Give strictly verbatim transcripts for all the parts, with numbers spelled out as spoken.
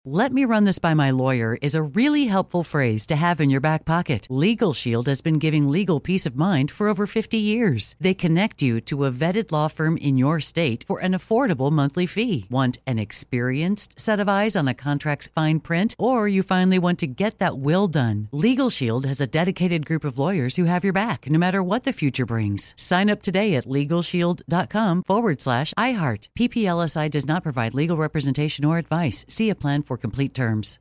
"Let me run this by my lawyer" is a really helpful phrase to have in your back pocket. Legal Shield has been giving legal peace of mind for over fifty years. They connect you to a vetted law firm in your state for an affordable monthly fee. Want an experienced set of eyes on a contract's fine print? Or you finally want to get that will done? Legal Shield has a dedicated group of lawyers who have your back, no matter what the future brings. Sign up today at LegalShield.com forward slash iHeart. P P L S I does not provide legal representation or advice. See a plan for complete terms.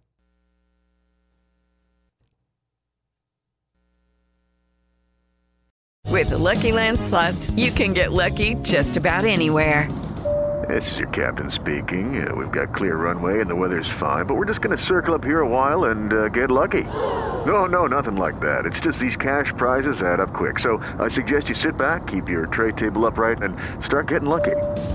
With the Lucky Land Slots, you can get lucky just about anywhere. This is your captain speaking. Uh, we've got clear runway and the weather's fine, but we're just going to circle up here a while and uh, get lucky. No, no, nothing like that. It's just these cash prizes add up quick. So I suggest you sit back, keep your tray table upright, and start getting lucky.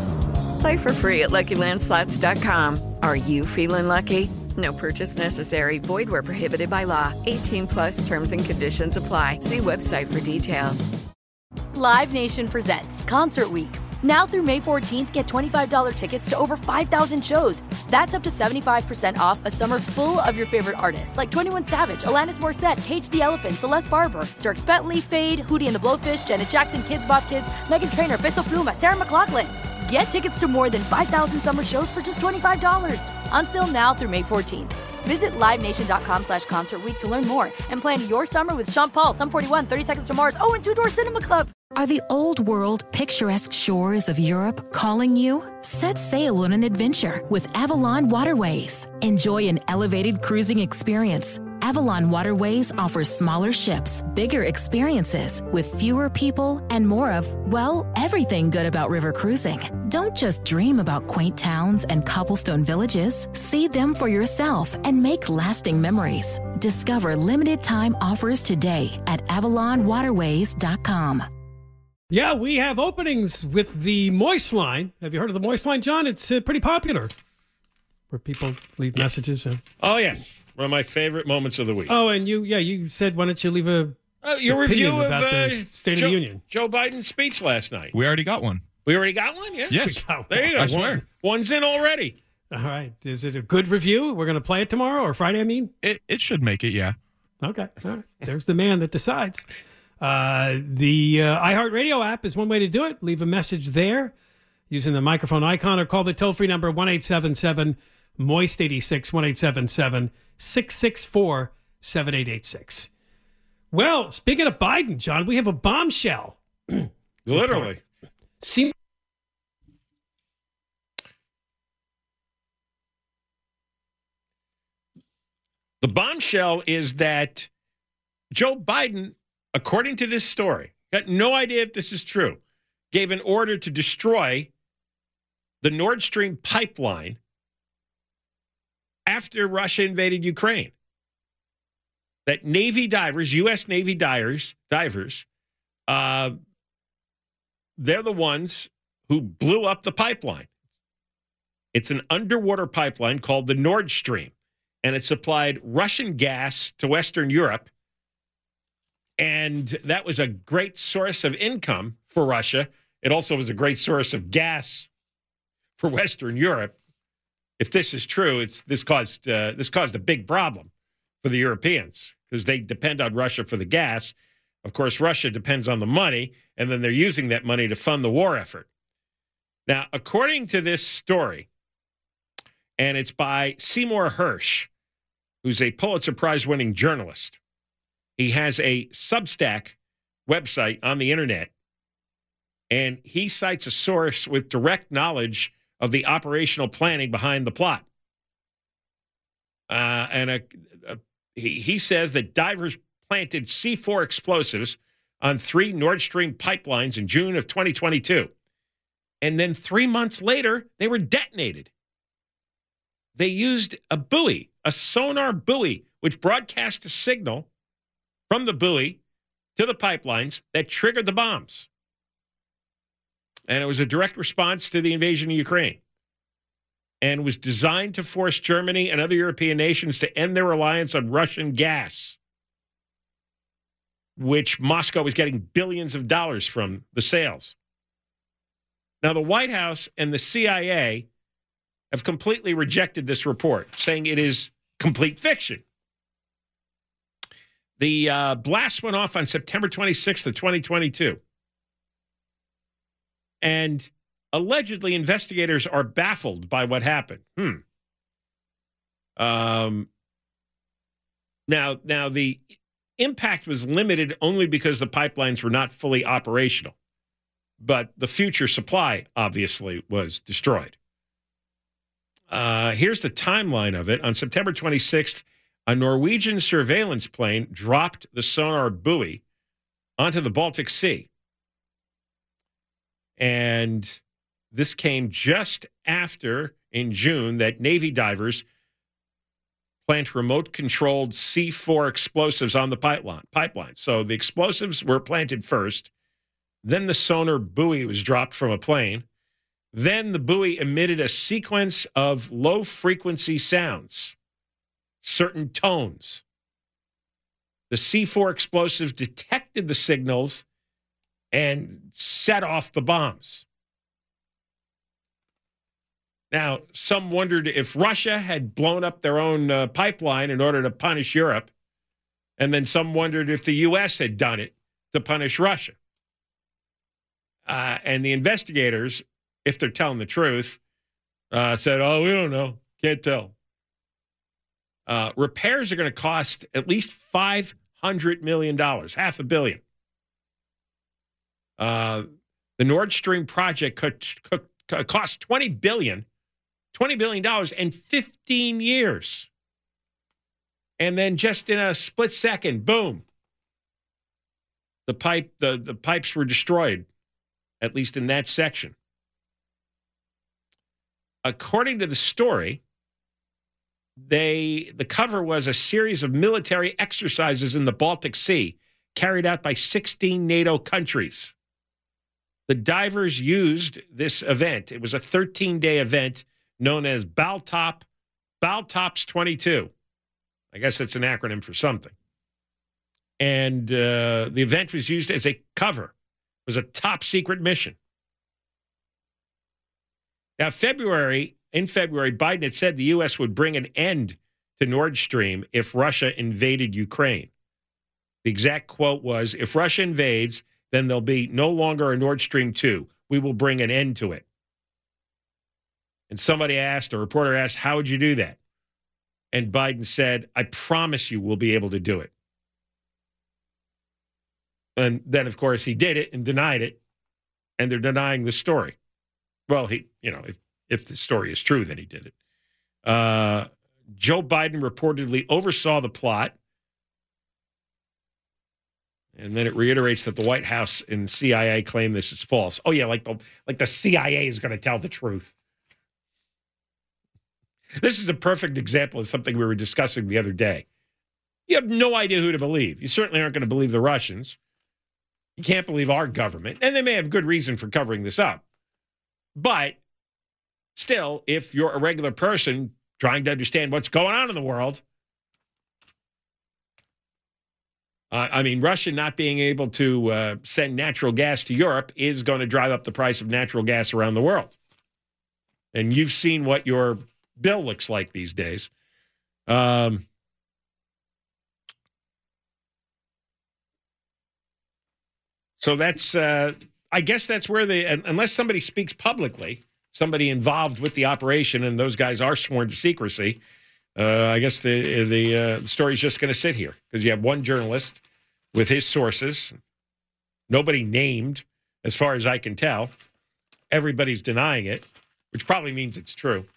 Play for free at Lucky Land Slots dot com. Are you feeling lucky? No purchase necessary. Void where prohibited by law. eighteen plus terms and conditions apply. See website for details. Live Nation presents Concert Week. Now through May fourteenth, get twenty-five dollars tickets to over five thousand shows. That's up to seventy-five percent off a summer full of your favorite artists like twenty-one Savage, Alanis Morissette, Cage the Elephant, Celeste Barber, Dierks Bentley, Fade, Hootie and the Blowfish, Janet Jackson, Kids Bop Kids, Meghan Trainor, Peso Pluma, Sarah McLachlan. Get tickets to more than five thousand summer shows for just twenty-five dollars. Until now through May fourteenth. Visit LiveNation.com slash Concert Week to learn more and plan your summer with Sean Paul, Sum forty-one, thirty Seconds to Mars, oh, and Two Door Cinema Club. Are the old world picturesque shores of Europe calling you? Set sail on an adventure with Avalon Waterways. Enjoy an elevated cruising experience. Avalon Waterways offers smaller ships, bigger experiences, with fewer people and more of, well, everything good about river cruising. Don't just dream about quaint towns and cobblestone villages. See them for yourself and make lasting memories. Discover limited time offers today at avalon waterways dot com. Yeah, we have openings with the Moist Line. Have you heard of the Moist Line, John? It's uh, pretty popular, where people leave messages. And... Oh, yes. One of my favorite moments of the week. Oh, and you, yeah, you said, why don't you leave a uh, your review of about uh, the State Joe, of the Union? Joe Biden's speech last night. We already got one. We already got one? Yeah. Yes. There you go. I swear. One, one's in already. All right. Is it a good review? We're going to play it tomorrow or Friday, I mean? It, it should make it, yeah. Okay. All right. There's the man that decides. Uh, the uh, iHeartRadio app is one way to do it. Leave a message there using the microphone icon or call the toll-free number one eight seven seven moist eighty-six, one eight seven seven six six four seven eight eight six. Well, speaking of Biden, John, we have a bombshell. Literally. Seem- the bombshell is that Joe Biden, according to this story, got no idea if this is true, gave an order to destroy the Nord Stream pipeline after Russia invaded Ukraine. That Navy divers, U S Navy divers, divers, uh, they're the ones who blew up the pipeline. It's an underwater pipeline called the Nord Stream, and it supplied Russian gas to Western Europe. And that was a great source of income for Russia. It also was a great source of gas for Western Europe. If this is true, it's this caused uh, this caused a big problem for the Europeans because they depend on Russia for the gas. Of course, Russia depends on the money, and then they're using that money to fund the war effort. Now, according to this story, and it's by Seymour Hersh, who's a Pulitzer Prize-winning journalist. He has a Substack website on the internet, and he cites a source with direct knowledge of the operational planning behind the plot. Uh, and a, a, he, he says that divers planted C four explosives on three Nord Stream pipelines in June of twenty twenty-two. And then three months later, they were detonated. They used a buoy, a sonar buoy, which broadcast a signal from the buoy to the pipelines that triggered the bombs. And it was a direct response to the invasion of Ukraine and was designed to force Germany and other European nations to end their reliance on Russian gas, which Moscow was getting billions of dollars from the sales. Now, the White House and the C I A have completely rejected this report, saying it is complete fiction. The uh, blast went off on September twenty-sixth of twenty twenty-two. And allegedly, investigators are baffled by what happened. Hmm. Um. Now, now the impact was limited only because the pipelines were not fully operational. But the future supply, obviously, was destroyed. Uh, here's the timeline of it. On September twenty-sixth, a Norwegian surveillance plane dropped the sonar buoy onto the Baltic Sea. And this came just after, in June, that Navy divers plant remote-controlled C four explosives on the pipeline. pipeline. So the explosives were planted first. Then the sonar buoy was dropped from a plane. Then the buoy emitted a sequence of low-frequency sounds, certain tones. The C four explosives detected the signals and set off the bombs. Now, some wondered if Russia had blown up their own uh, pipeline in order to punish Europe, and then some wondered if the U S had done it to punish Russia. Uh, and the investigators, if they're telling the truth, uh, said, oh, we don't know. Can't tell. Uh, repairs are going to cost at least five hundred million dollars, half a billion. Uh, the Nord Stream project could, could cost twenty billion dollars, twenty billion dollars in fifteen years. And then just in a split second, boom, the pipe, the, the pipes were destroyed, at least in that section. According to the story, they the cover was a series of military exercises in the Baltic Sea carried out by sixteen NATO countries. The divers used this event. It was a thirteen-day event known as Baltop, Baltops twenty-two. I guess it's an acronym for something. And uh, the event was used as a cover. It was a top-secret mission. Now, February, in February, Biden had said the U S would bring an end to Nord Stream if Russia invaded Ukraine. The exact quote was, if Russia invades, then there'll be no longer a Nord Stream two. We will bring an end to it. And somebody asked, a reporter asked, how would you do that? And Biden said, I promise you we'll be able to do it. And then, of course, he did it and denied it, and they're denying the story. Well, he, you know, if, if the story is true, then he did it. Uh, Joe Biden reportedly oversaw the plot. And then it reiterates that the White House and C I A claim this is false. Oh, yeah, like the, like the C I A is going to tell the truth. This is a perfect example of something we were discussing the other day. You have no idea who to believe. You certainly aren't going to believe the Russians. You can't believe our government. And they may have good reason for covering this up. But still, if you're a regular person trying to understand what's going on in the world, uh, I mean, Russia not being able to uh, send natural gas to Europe is going to drive up the price of natural gas around the world. And you've seen what your bill looks like these days. Um, so that's, uh, I guess that's where they, unless somebody speaks publicly, somebody involved with the operation, and those guys are sworn to secrecy, uh, I guess the the, uh, the story's just going to sit here because you have one journalist with his sources, nobody named, as far as I can tell. Everybody's denying it, which probably means it's true.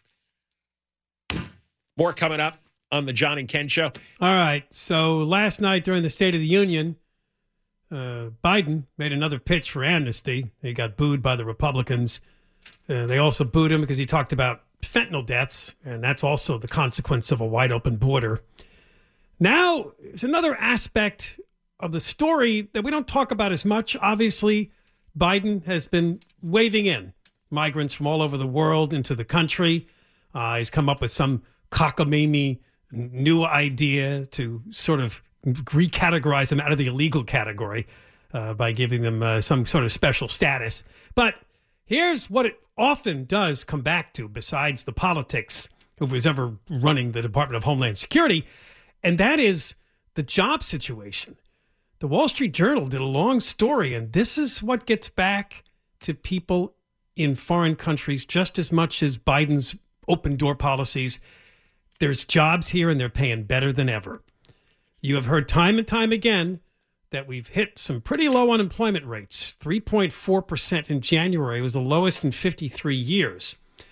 More coming up on the John and Ken Show. All right. So last night during the State of the Union, uh, Biden made another pitch for amnesty. He got booed by the Republicans. Uh, they also booed him because he talked about fentanyl deaths, and that's also the consequence of a wide open border. Now, there's another aspect of the story that we don't talk about as much. Obviously, Biden has been waving in migrants from all over the world into the country. Uh, he's come up with some cockamamie new idea to sort of recategorize them out of the illegal category uh, by giving them uh, some sort of special status. But Here's what it often does come back to, besides the politics, who was ever running the Department of Homeland Security, and that is the job situation. The Wall Street Journal did a long story, and this is what gets back to people in foreign countries just as much as Biden's open door policies. There's jobs here, and they're paying better than ever. You have heard time and time again that we've hit some pretty low unemployment rates. three point four percent in January was the lowest in fifty-three years.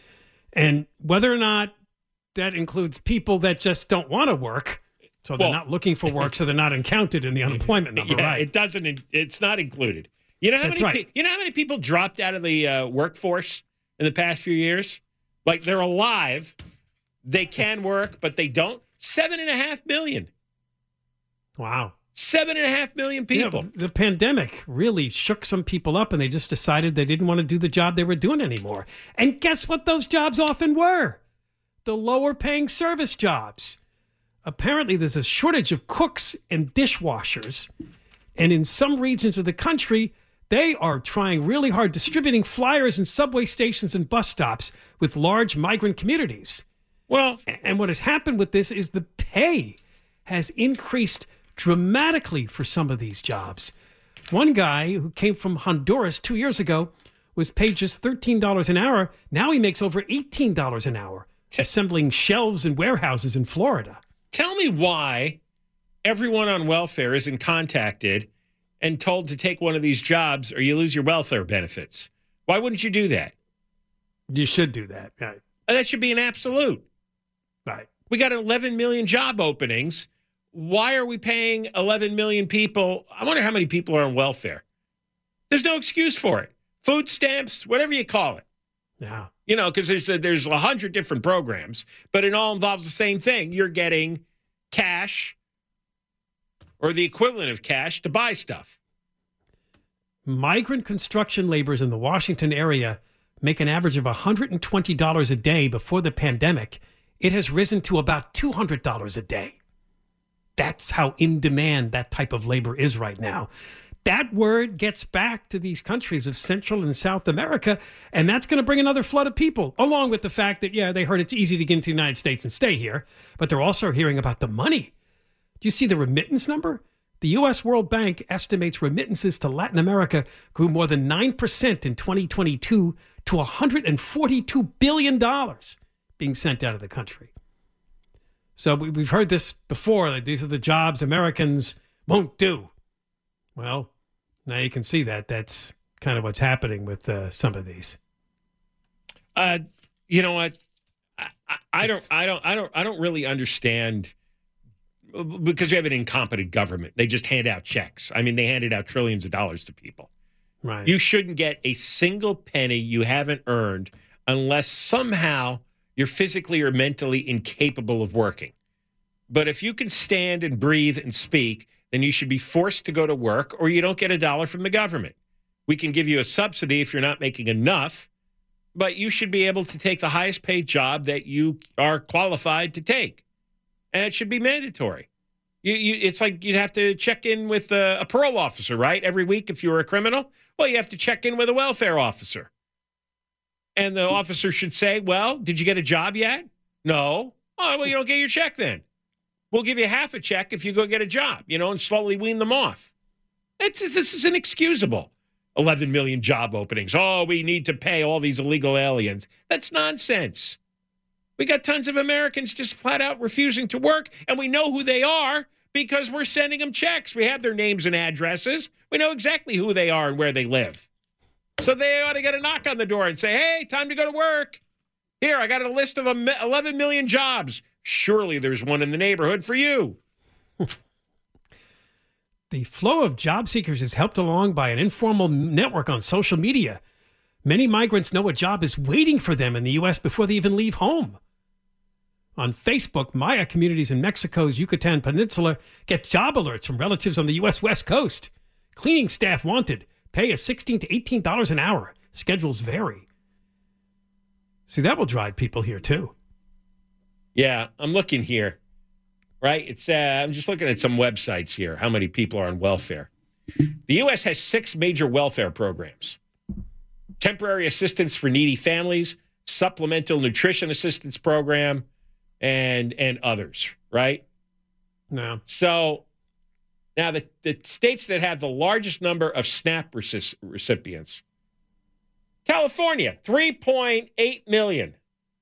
And whether or not that includes people that just don't want to work, so they're Well, not looking for work, so they're not counted in the unemployment number, yeah, right? it doesn't. It's not included. You know how That's many? right. pe- You know how many people dropped out of the uh, workforce in the past few years? Like they're alive, they can work, but they don't. Seven and a half million. Wow. Seven and a half million people. Yeah, the pandemic really shook some people up, and they just decided they didn't want to do the job they were doing anymore. And guess what those jobs often were? The lower paying service jobs. Apparently, there's a shortage of cooks and dishwashers. And in some regions of the country, they are trying really hard, distributing flyers in subway stations and bus stops with large migrant communities. Well, And what has happened with this is the pay has increased dramatically for some of these jobs. One guy who came from Honduras two years ago was paid just thirteen dollars an hour. Now he makes over eighteen dollars an hour, assembling shelves in warehouses in Florida. tell me why everyone on welfare isn't contacted and told to take one of these jobs or you lose your welfare benefits. Why wouldn't you do that? You should do that. Right. That should be an absolute. Right. We got eleven million job openings. Why are we paying eleven million people? I wonder how many people are on welfare. There's no excuse for it. Food stamps, whatever you call it. Yeah. You know, because there's a, there's a hundred different programs, but it all involves the same thing. You're getting cash or the equivalent of cash to buy stuff. Migrant construction laborers in the Washington area make an average of one hundred twenty dollars a day before the pandemic. It has risen to about two hundred dollars a day. That's how in demand that type of labor is right now. That word gets back to these countries of Central and South America, and that's going to bring another flood of people, along with the fact that, yeah, they heard it's easy to get into the United States and stay here, but they're also hearing about the money. Do you see the remittance number? The U S World Bank estimates remittances to Latin America grew more than nine percent in twenty twenty-two to one hundred forty-two billion dollars being sent out of the country. So we've heard this before, that these are the jobs Americans won't do. Well, now you can see that. That's kind of what's happening with uh, some of these. Uh, you know what? I, I, I don't. I don't. I don't. I don't really understand, because we have an incompetent government. They just hand out checks. I mean, they handed out trillions of dollars to people. Right. You shouldn't get a single penny you haven't earned unless somehow you're physically or mentally incapable of working. But if you can stand and breathe and speak, then you should be forced to go to work, or you don't get a dollar from the government. We can give you a subsidy if you're not making enough, but you should be able to take the highest paid job that you are qualified to take. And it should be mandatory. You, you, it's like you'd have to check in with a, a parole officer, right? Every week if you were a criminal. Well, you have to check in with a welfare officer. And the officer should say, well, did you get a job yet? No. Oh, well, you don't get your check then. We'll give you half a check if you go get a job, you know, and slowly wean them off. It's, this is inexcusable. eleven million job openings. Oh, we need to pay all these illegal aliens. That's nonsense. We got tons of Americans just flat out refusing to work, and we know who they are because we're sending them checks. We have their names and addresses. We know exactly who they are and where they live. So they ought to get a knock on the door and say, hey, time to go to work. Here, I got a list of eleven million jobs. Surely there's one in the neighborhood for you. The flow of job seekers is helped along by an informal network on social media. Many migrants know a job is waiting for them in the U S before they even leave home. On Facebook, Maya communities in Mexico's Yucatan Peninsula get job alerts from relatives on the U S West Coast. Cleaning staff wanted. Pay is sixteen to eighteen dollars an hour. Schedules vary. See, that will drive people here, too. Yeah, I'm looking here, right? It's uh, I'm just looking at some websites here, how many people are on welfare. The U S has six major welfare programs. temporary assistance for needy families, supplemental nutrition assistance program, and and others, right? No. So now the, the states that have the largest number of SNAP reci- recipients, California, three point eight million.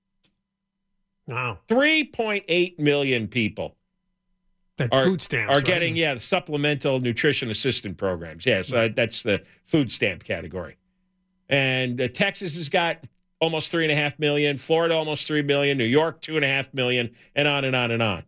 Wow. three point eight million people. That's are, food stamps. Are right? getting, yeah, the supplemental nutrition assistance programs. Yes, uh, that's the food stamp category. And uh, Texas has got almost three and a half million, Florida almost three million, New York two and a half million, and on and on and on.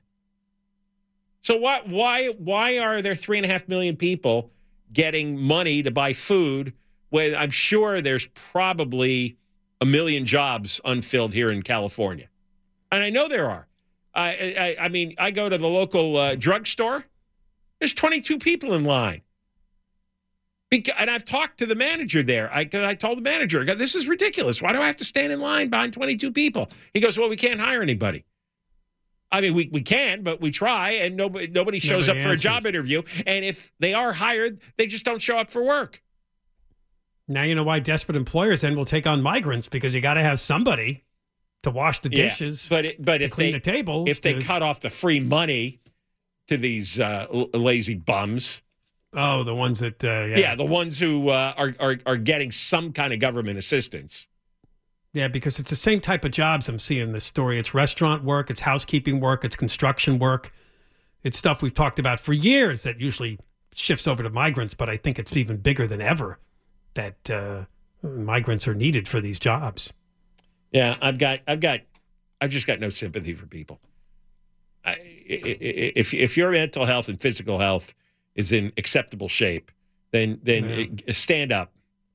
So why why why are there three and a half million people getting money to buy food when I'm sure there's probably a million jobs unfilled here in California? And I know there are. I, I, I mean, I go to the local uh, drugstore. There's twenty-two people in line. Beca- and I've talked to the manager there. I, I told the manager, I go, this is ridiculous. Why do I have to stand in line behind twenty-two people? He goes, well, we can't hire anybody. I mean, we, we can, but we try, and nobody nobody shows Nobody up for answers. a job interview. And if they are hired, they just don't show up for work. Now you know why desperate employers then will take on migrants, because you got to have somebody to wash the Yeah, dishes, but it, but to if clean they the tables. if they to- cut off the free money to these uh, l- lazy bums, oh, the ones that uh, yeah. yeah, the ones who uh, are, are are getting some kind of government assistance. Yeah, because it's the same type of jobs I'm seeing in this story. It's restaurant work, it's housekeeping work, it's construction work. It's stuff we've talked about for years that usually shifts over to migrants, but I think it's even bigger than ever that uh, migrants are needed for these jobs. Yeah, I've got I've got I've just got no sympathy for people. I, I- I- if if your mental health and physical health is in acceptable shape, then then uh, stand up,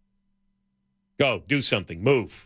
go do something, move.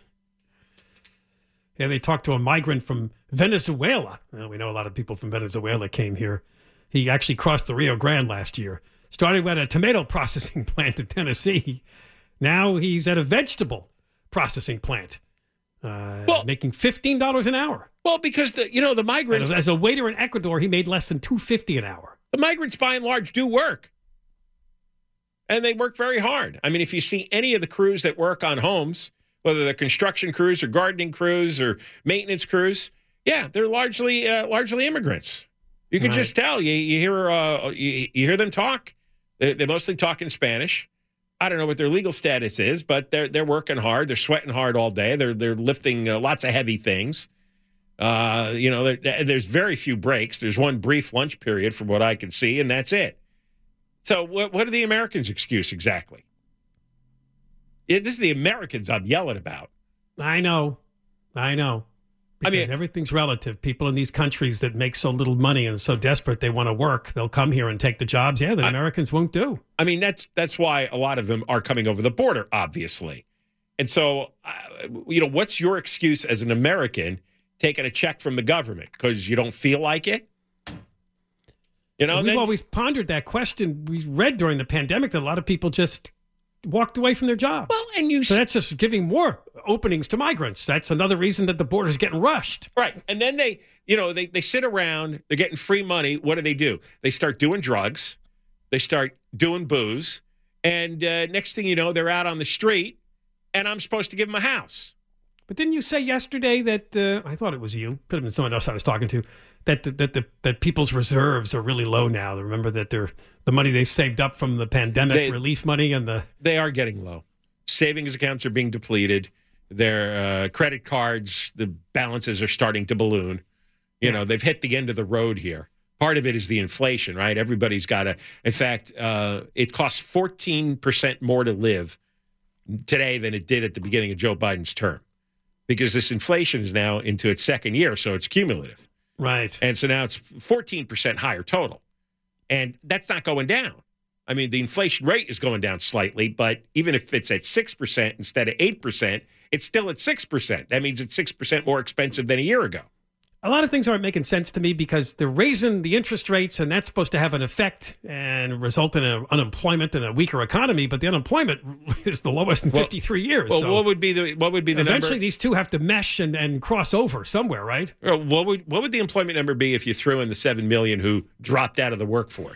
Yeah, they talked to a migrant from Venezuela. Well, we know a lot of people from Venezuela came here. He actually crossed the Rio Grande last year. Started at a tomato processing plant in Tennessee. Now he's at a vegetable processing plant, uh, Well- making fifteen dollars an hour. Well, because the you know the And migrants as, as a waiter in Ecuador, he made less than two fifty an hour. the migrants by and large do work, and they work very hard. I mean, if you see any of the crews that work on homes, whether they're construction crews or gardening crews or maintenance crews, yeah, they're largely uh, largely immigrants. You can Right. just tell. You you hear uh, you, you hear them talk. They, they mostly talk in Spanish. I don't know what their legal status is, but they're they're working hard. They're sweating hard all day. They're they're lifting uh, lots of heavy things. Uh, you know, there, there's very few breaks. There's one brief lunch period, from what I can see, and that's it. So, what what are the Americans' excuse exactly? Yeah, this is the Americans I'm yelling about. I know. I know. I Because mean- everything's relative. People in these countries that make so little money and so desperate they want to work, they'll come here and take the jobs. Yeah, the I- Americans won't do. I mean, that's that's why a lot of them are coming over the border, obviously. And so, uh, you know, what's your excuse as an American taking a check from the government because you don't feel like it? You know, We've then, always pondered that question. We read during the pandemic that a lot of people just walked away from their jobs. well, and you So that's just giving more openings to migrants. That's another reason that the border's getting rushed. right, and then they, you know, they they sit around, they're getting free money. What do they do? They start doing drugs, they start doing booze, and uh, next thing you know, they're out on the street, and I'm supposed to give them a house. But didn't you say yesterday that uh, I thought it was you? Could have been someone else I was talking to. That that that, that, that people's reserves are really low now. Remember that they're the money they saved up from the pandemic They- relief money and the They are getting low. Savings accounts are being depleted. Their uh, credit cards, the balances are starting to balloon. You know, they've hit the end of the road here. Part of it is the inflation, right? Everybody's got to. In fact, uh, it costs fourteen percent more to live today than it did at the beginning of Joe Biden's term, because this inflation is now into its second year, so it's cumulative. right. And so now it's fourteen percent higher total. And that's not going down. I mean, the inflation rate is going down slightly, but even if it's at six percent instead of eight percent, it's still at six percent. That means it's six percent more expensive than a year ago. A lot of things aren't making sense to me because they're raising the interest rates, and that's supposed to have an effect and result in a, unemployment and a weaker economy. But the unemployment is the lowest in Well- fifty-three years. Well, so what would be the what would be the eventually number? these two have to mesh and, and cross over somewhere, right? Or What would what would the employment number be if you threw in the seven million who dropped out of the workforce?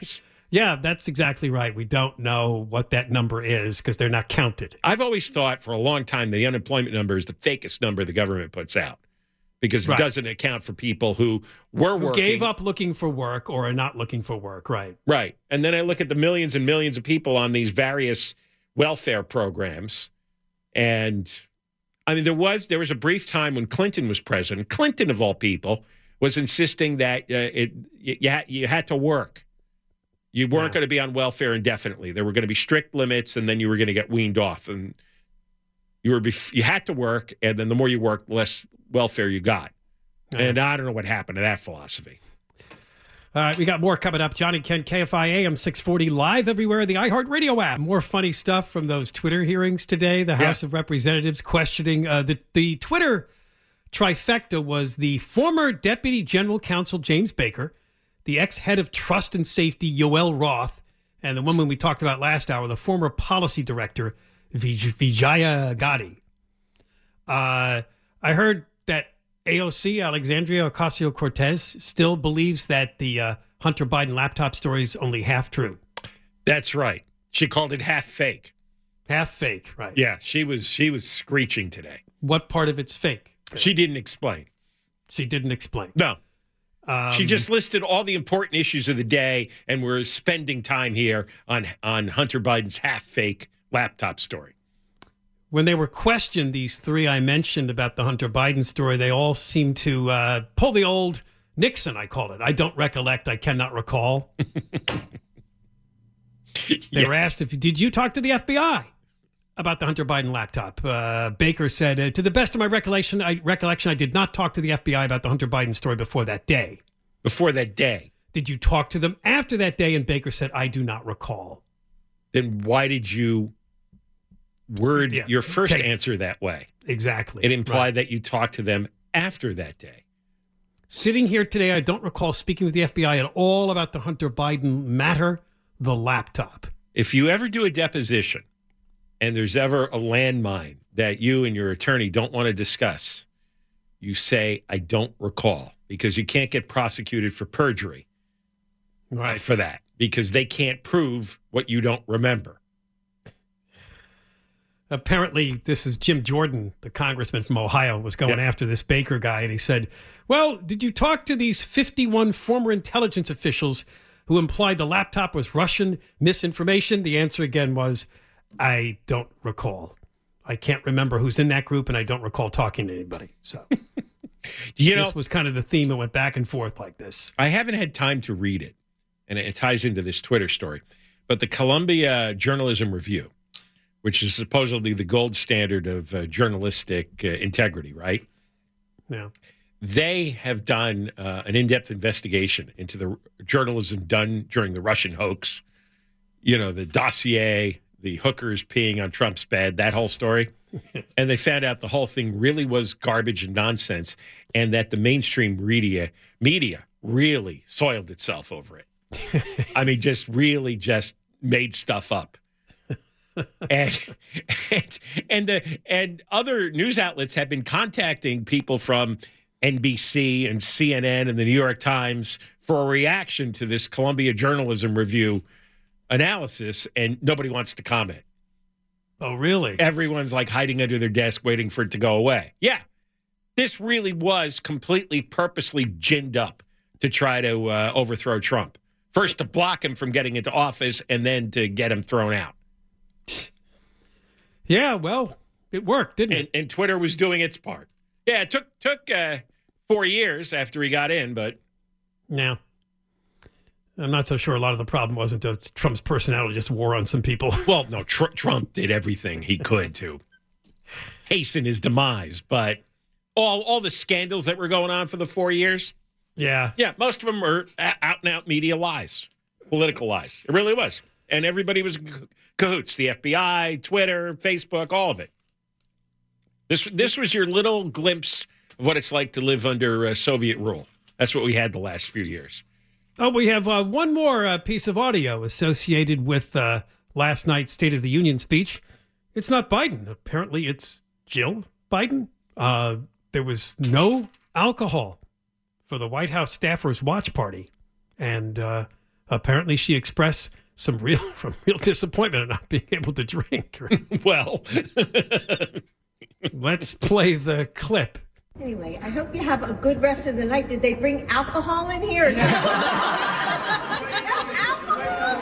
Yeah, that's exactly right. We don't know what that number is because they're not counted. I've always thought for a long time the unemployment number is the fakest number the government puts out because Right. it doesn't account for people who were Who working. gave up looking for work or are not looking for work, right? Right. And then I look at the millions and millions of people on these various welfare programs. And I mean, there was there was a brief time when Clinton was president. Clinton, of all people, was insisting that uh, it you, had, you had to work. You weren't Yeah. going to be on welfare indefinitely. There were going to be strict limits, and then you were going to get weaned off. And you were bef- you had to work, and then the more you worked, the less welfare you got. Yeah. And I don't know what happened to that philosophy. All right, we got more coming up. Johnny Kent, K F I A M six forty, live everywhere in the iHeartRadio app. More funny stuff from those Twitter hearings today. The House Yeah. of Representatives questioning uh, the, the Twitter trifecta was the former Deputy General Counsel James Baker, the ex-head of Trust and Safety Yoel Roth, and the woman we talked about last hour, the former policy director Vij- Vijaya Gadi. Uh, I heard that A O C, Alexandria Ocasio-Cortez, still believes that the uh, Hunter Biden laptop story is only half true. That's right. She called it half fake. Half fake, right? Yeah, she was she was screeching today. What part of it's fake? She didn't explain. She didn't explain. No. Um, She just listed all the important issues of the day, and we're spending time here on on Hunter Biden's half fake laptop story. when they were questioned, these three I mentioned about the Hunter Biden story, they all seemed to uh, pull the old Nixon, I call it. I don't recollect. I cannot recall. They Yes. were asked, if did you talk to the F B I about the Hunter Biden laptop? Uh, Baker said, uh, to the best of my recollection, I, recollection, I did not talk to the F B I about the Hunter Biden story before that day. Before that day. Did you talk to them after that day? And Baker said, I do not recall. Then why did you word Yeah, your first take- answer that way? Exactly. It implied Right. that you talked to them after that day. Sitting here today, I don't recall speaking with the F B I at all about the Hunter Biden matter, the laptop. If you ever do a deposition and there's ever a landmine that you and your attorney don't want to discuss, you say, I don't recall, because you can't get prosecuted for perjury Right. for that, because they can't prove what you don't remember. Apparently, this is Jim Jordan, the congressman from Ohio, was going Yeah. after this Baker guy, and he said, well, did you talk to these fifty-one former intelligence officials who implied the laptop was Russian misinformation? The answer again was, I don't recall. I can't remember who's in that group, and I don't recall talking to anybody. So You know, this was kind of the theme that went back and forth like this. I haven't had time to read it, and it ties into this Twitter story, but the Columbia Journalism Review, which is supposedly the gold standard of uh, journalistic uh, integrity, right? Yeah. They have done uh, an in-depth investigation into the journalism done during the Russian hoax, you know, the dossier, the hookers peeing on Trump's bed, that whole story. And they found out the whole thing really was garbage and nonsense, and that the mainstream media media really soiled itself over it. I mean, just really just made stuff up. and, and and the and other news outlets have been contacting people from N B C and C N N and the New York Times for a reaction to this Columbia Journalism Review analysis, and nobody wants to comment. Oh, really? Everyone's like hiding under their desk waiting for it to go away. Yeah, this really was completely purposely ginned up to try to uh, overthrow Trump. First to block him from getting into office, and then to get him thrown out. Yeah, well, it worked, didn't And, it? and Twitter was doing its part. Yeah, it took took uh, four years after he got in, but Yeah. I'm not so sure a lot of the problem wasn't that Trump's personality just wore on some people. well, no, tr- Trump did everything he could to hasten his demise. But all all the scandals that were going on for the four years, Yeah. yeah, most of them were out and out media lies, political lies. It really was, and everybody was in cahoots. The F B I, Twitter, Facebook, all of it. This this was your little glimpse of what it's like to live under uh, Soviet rule. That's what we had the last few years. Oh, we have uh, one more uh, piece of audio associated with uh, last night's State of the Union speech. It's not Biden. Apparently, it's Jill Biden. Uh, there was no alcohol for the White House staffers' watch party. And uh, apparently she expressed some real, from real disappointment at not being able to drink. Well, let's play the clip. Anyway, I hope you have a good rest of the night. Did they bring alcohol in here? No. That's alcohol.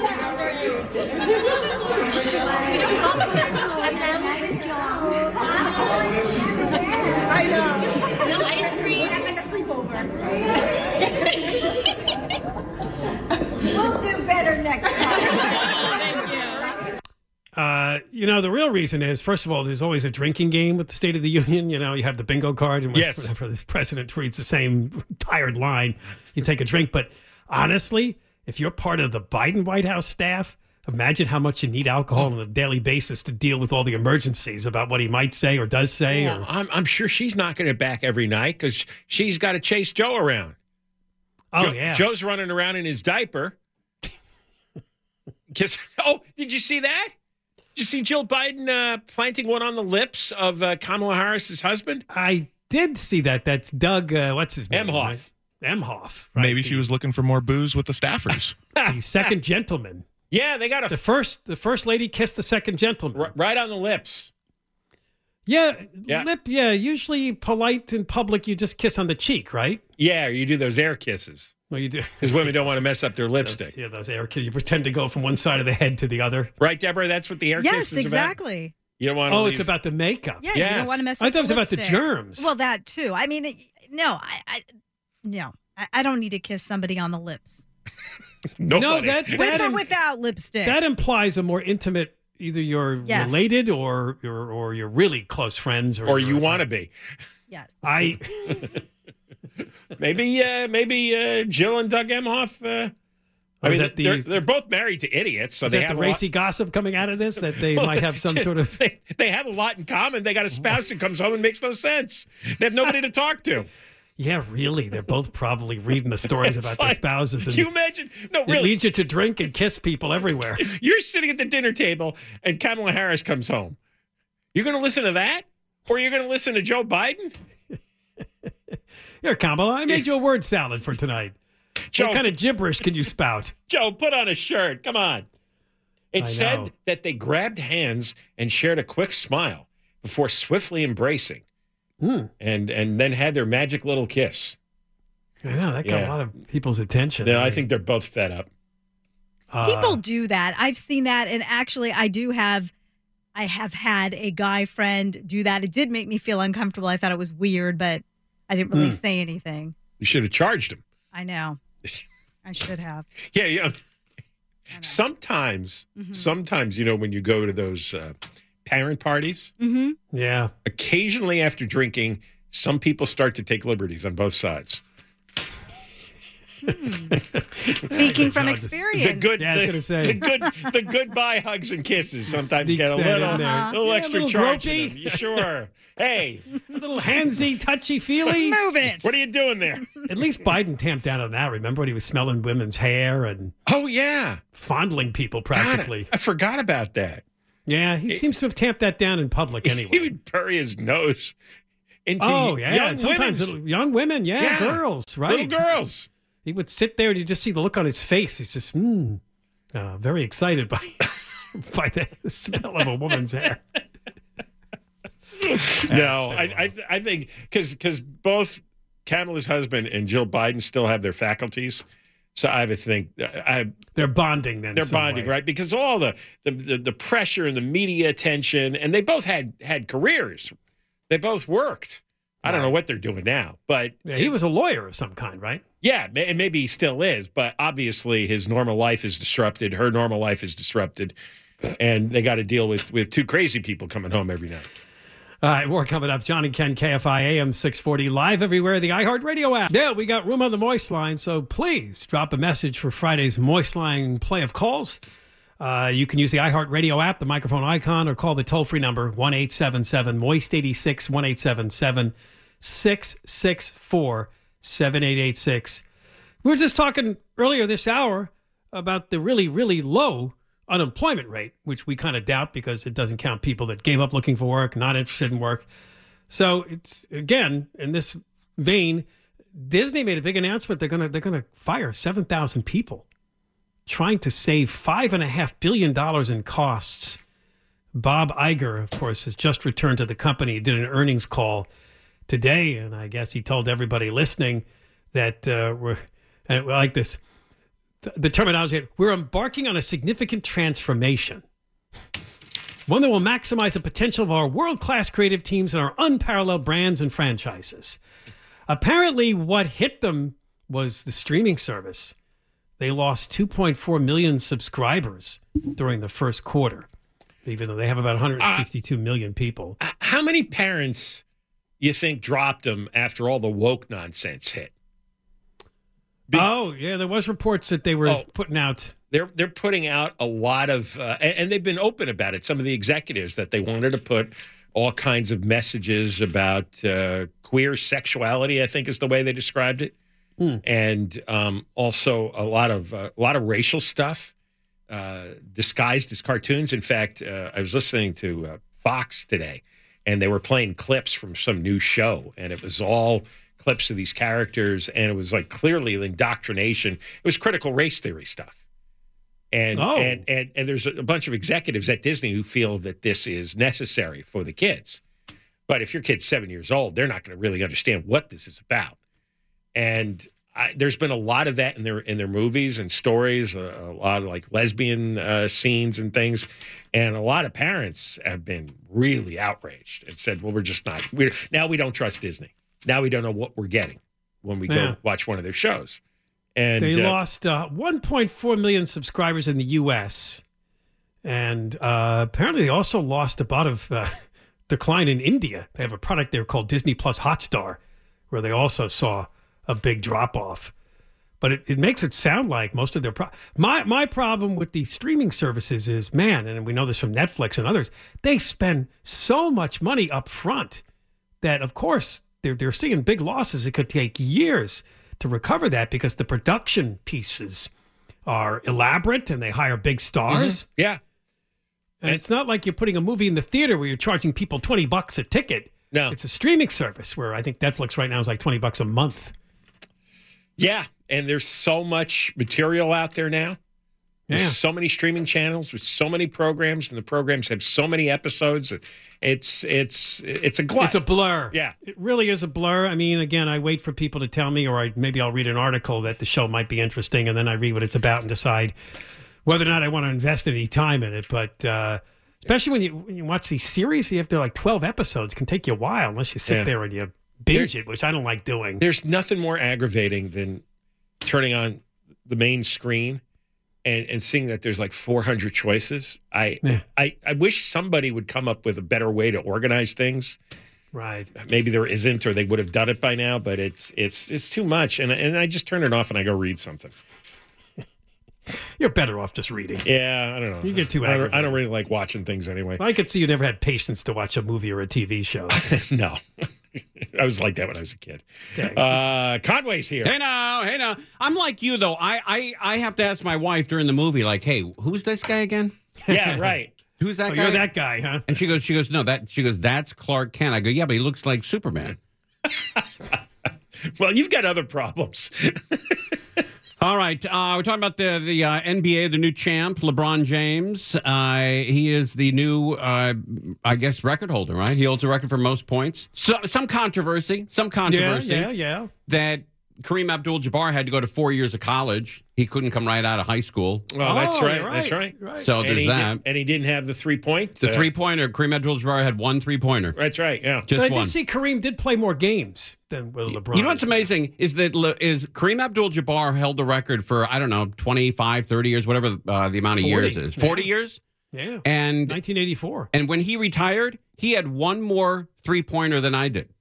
I know. No ice cream. I'm going to sleep over. We'll do better next time. Thank you. Uh, you know, the real reason is, first of all, there's always a drinking game with the State of the Union. You know, you have the bingo card, and yes. whenever this president reads the same tired line, you take a drink. But honestly, if you're part of the Biden White House staff, imagine how much you need alcohol on a daily basis to deal with all the emergencies about what he might say or does say. Yeah, or... I'm, I'm sure she's not going to back every night because she's got to chase Joe around. Oh, Joe, yeah. Joe's running around in his diaper. Kiss. Oh, did you see that? Did you see Jill Biden uh, planting one on the lips of uh, Kamala Harris's husband? I did see that. That's Doug, uh, what's his name? Emhoff. Right? Emhoff. Right? Maybe she was looking for more booze with the staffers. The second gentleman. Yeah, they got a The first, the first lady kissed the second gentleman. r- right on the lips. Yeah, Yeah. lip. Yeah, usually polite in public, you just kiss on the cheek, right? Yeah, you do those air kisses Well, you do because women don't want to mess up their lipstick. Those, yeah, those air kisses. You pretend to go from one side of the head to the other. Right, Deborah? That's what the air kiss Yes, is exactly. about? You don't want to Oh, leave. it's about the makeup. Yeah, Yes. you don't want to mess I up thought it was the about the lipstick. germs. Well, that too. I mean, it- no, I, I no, I, I don't need to kiss somebody on the lips No, Nobody. that with that, or im- without lipstick. that implies a more intimate. Either you're Yes. related or you're or you're really close friends, or or you you're- want to be. yes. I. Maybe, uh, maybe uh, Jill and Doug Emhoff. Uh, I Or mean, is that the- they're, they're both married to idiots, so Is they that have the a lot- racy gossip coming out of this? That they might have some sort of. They, they have a lot in common. They got a spouse who comes home and makes no sense. They have nobody to talk to. Yeah, really. They're both probably reading the stories about It's their like, spouses. Can And you imagine? No, it really. leads you to drink and kiss people everywhere. You're sitting at the dinner table and Kamala Harris comes home. You're going to listen to that? Or you're going to listen to Joe Biden? Here, Kamala, I made you a word salad for tonight. Joe, What kind of gibberish can you spout? Joe, put on a shirt. Come on. It I said know. that they grabbed hands and shared a quick smile before swiftly embracing Hmm. and, and then had their magic little kiss. I know, that got Yeah. a lot of people's attention. No, I think they're both fed up. Uh, People do that. I've seen that, and actually, I do have. I have had a guy friend do that. It did make me feel uncomfortable. I thought it was weird, but I didn't really Hmm. say anything. You should have charged him. I know. I should have. Yeah, yeah. I know. Sometimes, Mhm. sometimes, you know, when you go to those uh, parent parties, Mm-hmm. Yeah. occasionally after drinking, some people start to take liberties on both sides. Speaking from No, just- experience. The good, Yeah, I was the, gonna say. the good, the goodbye hugs and kisses sometimes Sneaks get a that little, in there. little Yeah, a extra little charge. in gropey. them. You sure? Hey, A little handsy, touchy feely. Move it. what are you doing there? At least Biden tamped down on that. Remember when he was smelling women's hair and Oh yeah, fondling people God, practically? I forgot about that. Yeah, he seems to have tamped that down in public He anyway. would bury his nose into Oh, yeah. young Sometimes women's, little, young women, yeah, Yeah. girls, right? little girls. He would sit there and you just see the look on his face. He's just mm, uh, very excited by by the smell of a woman's hair. No, I, I I think because because both Kamala's husband and Jill Biden still have their faculties, so I would think I They're bonding then. they're some bonding way. right because all the, the the the pressure and the media attention, and they both had had careers, they both worked. I don't know what they're doing now, but Yeah, he was a lawyer of some kind, right? yeah, ma- and maybe he still is, but obviously his normal life is disrupted. Her normal life is disrupted, and they got to deal with with two crazy people coming home every night. All right, more coming up. John and Ken, K F I A M six forty, live everywhere, the iHeartRadio app. Yeah, we got room on the Moist line, so please drop a message for Friday's Moist line play of calls. Uh, you can use the iHeartRadio app, the microphone icon, or call the toll-free number, one eight seven seven moist eighty-six, one eight seven seven six six four seven eight eight six. We were just talking earlier this hour about the really, really low unemployment rate, which we kind of doubt because it doesn't count people that gave up looking for work, not interested in work. So it's, again, in this vein, Disney made a big announcement. They're gonna they're gonna fire seven thousand people trying to save five and a half billion dollars in costs. Bob Iger, of course, has just returned to the company. He did an earnings call today, and I guess he told everybody listening that uh, we're and we like this. The terminology, we're embarking on a significant transformation, one that will maximize the potential of our world-class creative teams and our unparalleled brands and franchises. Apparently, what hit them was the streaming service. They lost two point four million subscribers during the first quarter, even though they have about one hundred sixty-two uh, million people. How many parents you think dropped them after all the woke nonsense hit? Be- oh, yeah, there was reports that they were oh, putting out. They're they're putting out a lot of, uh, and, and they've been open about it, some of the executives, that they wanted to put all kinds of messages about uh, queer sexuality, I think is the way they described it. Mm. And um, also a lot of uh, a lot of racial stuff uh, disguised as cartoons. In fact, uh, I was listening to uh, Fox today, and they were playing clips from some new show, and it was all clips of these characters, and it was like clearly indoctrination. It was critical race theory stuff. And, oh. and and and there's a bunch of executives at Disney who feel that this is necessary for the kids. But if your kid's seven years old, they're not going to really understand what this is about. And I, there's been a lot of that in their in their movies and stories, a, a lot of like lesbian uh, scenes and things. And a lot of parents have been really outraged and said, well, we're just not. We're, now we don't trust Disney. Now we don't know what we're getting when we yeah. go watch one of their shows. And they uh, lost uh, one point four million subscribers in the U S And uh, apparently they also lost a lot of uh, decline in India. They have a product there called Disney Plus Hotstar, where they also saw a big drop-off. But it, it makes it sound like most of their... Pro- my, my problem with the streaming services is, man, and we know this from Netflix and others, they spend so much money up front that, of course, they're, they're seeing big losses. It could take years to recover that because the production pieces are elaborate and they hire big stars. Mm-hmm. Yeah. And, and it's not like you're putting a movie in the theater where you're charging people twenty bucks a ticket. No. It's a streaming service where I think Netflix right now is like twenty bucks a month. Yeah. And there's so much material out there now. There's yeah. so many streaming channels with so many programs, and the programs have so many episodes. It's it's it's a glut. It's a blur. Yeah. It really is a blur. I mean, again, I wait for people to tell me, or I, maybe I'll read an article that the show might be interesting, and then I read what it's about and decide whether or not I want to invest any time in it. But uh, especially when you when you watch these series, you have to like twelve episodes. It can take you a while unless you sit yeah. there and you binge there's, it, which I don't like doing. There's nothing more aggravating than turning on the main screen and, and seeing that there's like four hundred choices. I, yeah. I I wish somebody would come up with a better way to organize things. Right. Maybe there isn't, or they would have done it by now, but it's it's it's too much. And, and I just turn it off and I go read something. You're better off just reading. Yeah, I don't know. You get too I aggravated. don't, I don't really like watching things anyway. I could see you never had patience to watch a movie or a T V show. No. I was like that when I was a kid. Okay. Uh, Conway's here. Hey now, hey now. I'm like you though. I, I I have to ask my wife during the movie, like, hey, who's this guy again? Yeah, right. Who's that oh, guy? You're that guy, huh? And she goes, she goes, no, that she goes, that's Clark Kent. I go, yeah, but he looks like Superman. Well, you've got other problems. All right, uh, we're talking about the the uh, N B A, the new champ, LeBron James. Uh, he is the new, uh, I guess, record holder, right? He holds a record for most points. So, some controversy, some controversy. Yeah, yeah, yeah. That Kareem Abdul-Jabbar had to go to four years of college. He couldn't come right out of high school. Well, that's oh, right, right. That's right. right. So and there's he that. Did, and he didn't have the three-point. The uh, three-pointer. Kareem Abdul-Jabbar had one three-pointer. That's right, yeah. Just but I one. did see Kareem did play more games than Will LeBron. You know what's amazing is that Le- is Kareem Abdul-Jabbar held the record for, I don't know, twenty-five, thirty years, whatever uh, the amount of forty. years is. forty Yeah. years? Yeah. And nineteen eighty-four. And when he retired, he had one more three-pointer than I did.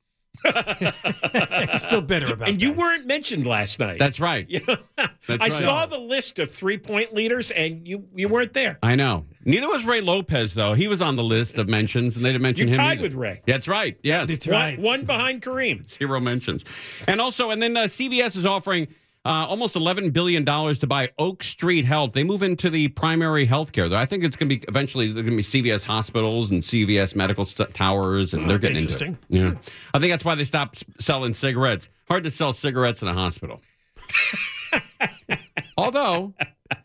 Still bitter about And that. you weren't mentioned last night. That's right. You know? That's I right. saw the list of three-point leaders, and you you weren't there. I know. Neither was Ray Lopez, though. He was on the list of mentions, and they didn't mention You're him tied either. with Ray. That's right. Yes. That's One, right. one behind Kareem. Zero mentions. And also, and then uh, C V S is offering uh, almost eleven billion dollars to buy Oak Street Health. They move into the primary health care. I think it's going to be eventually, there's going to be C V S hospitals and C V S medical st- towers, and Oh, they're getting into interesting. it. Yeah. I think that's why they stopped selling cigarettes. Hard to sell cigarettes in a hospital. Although,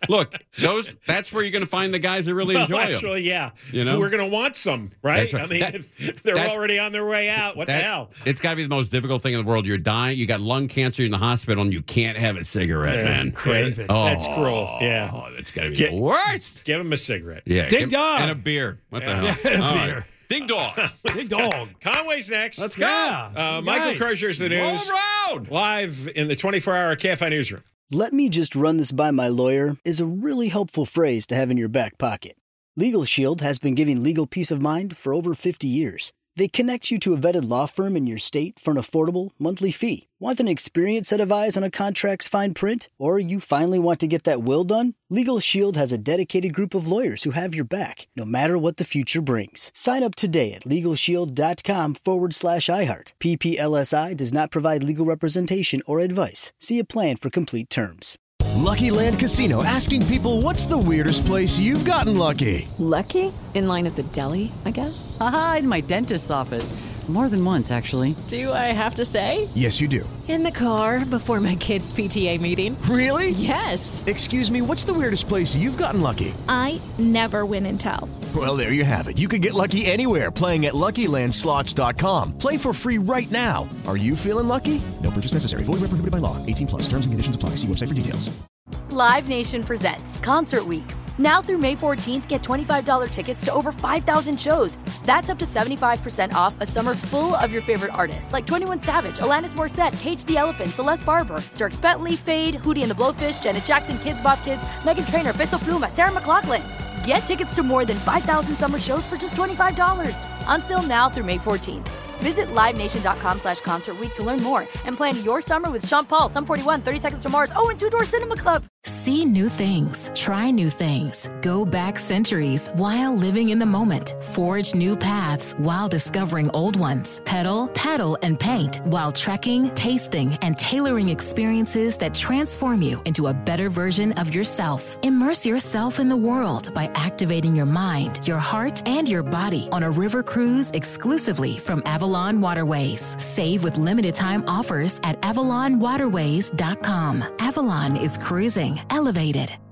Look, those that's where you're going to find the guys that really well, enjoy them. Actually, yeah. You know? We're going to want some, right? right. I mean, That- if they're that's- already on their way out. What That- the hell? It's got to be the most difficult thing in the world. You're dying. You got lung cancer. You're in the hospital, and you can't have a cigarette, Yeah, man. crave it. Oh, That's cruel. Yeah. Oh, that's got to be Get- the worst. Give him a cigarette. Yeah. Ding give- dong. And a beer. What the Yeah. hell? Yeah, and a All beer. right. Ding dong. Big dog. Conway's next. Let's go. Yeah. Uh, Michael Nice. Crozier's the Roll news. around. Live in the twenty-four hour K F I newsroom. Let me just run this by my lawyer is a really helpful phrase to have in your back pocket. Legal Shield has been giving legal peace of mind for over fifty years. They connect you to a vetted law firm in your state for an affordable monthly fee. Want an experienced set of eyes on a contract's fine print? Or you finally want to get that will done? Legal Shield has a dedicated group of lawyers who have your back, no matter what the future brings. Sign up today at LegalShield.com forward slash iHeart. P P L S I does not provide legal representation or advice. See a plan for complete terms. Lucky Land Casino, asking people, what's the weirdest place you've gotten lucky? Lucky? In line at the deli, I guess? Aha, in my dentist's office. More than once, actually. Do I have to say? Yes, you do. In the car before my kids' P T A meeting. Really? Yes. Excuse me, what's the weirdest place you've gotten lucky? I never win and tell. Well, there you have it. You can get lucky anywhere, playing at Lucky Land Slots dot com. Play for free right now. Are you feeling lucky? No purchase necessary. Void where prohibited by law. eighteen plus. Terms and conditions apply. See website for details. Live Nation presents Concert Week. Now through May fourteenth, get twenty-five dollars tickets to over five thousand shows. That's up to seventy-five percent off a summer full of your favorite artists like twenty-one Savage, Alanis Morissette, Cage the Elephant, Celeste Barber, Dierks Bentley, Fade, Hootie and the Blowfish, Janet Jackson, Kids Bop Kids, Meghan Trainor, Peso Pluma, Sarah McLachlan. Get tickets to more than five thousand summer shows for just twenty-five dollars. Until now through May fourteenth. Visit livenation.com slash concert week to learn more and plan your summer with Sean Paul, Sum forty-one, thirty Seconds to Mars, oh, and Two Door Cinema Club. See new things, try new things, go back centuries while living in the moment, forge new paths while discovering old ones, pedal, paddle, and paint while trekking, tasting, and tailoring experiences that transform you into a better version of yourself. Immerse yourself in the world by activating your mind, your heart, and your body on a river cruise exclusively from Avalon Waterways. Save with limited time offers at avalon waterways dot com. Avalon is cruising elevated.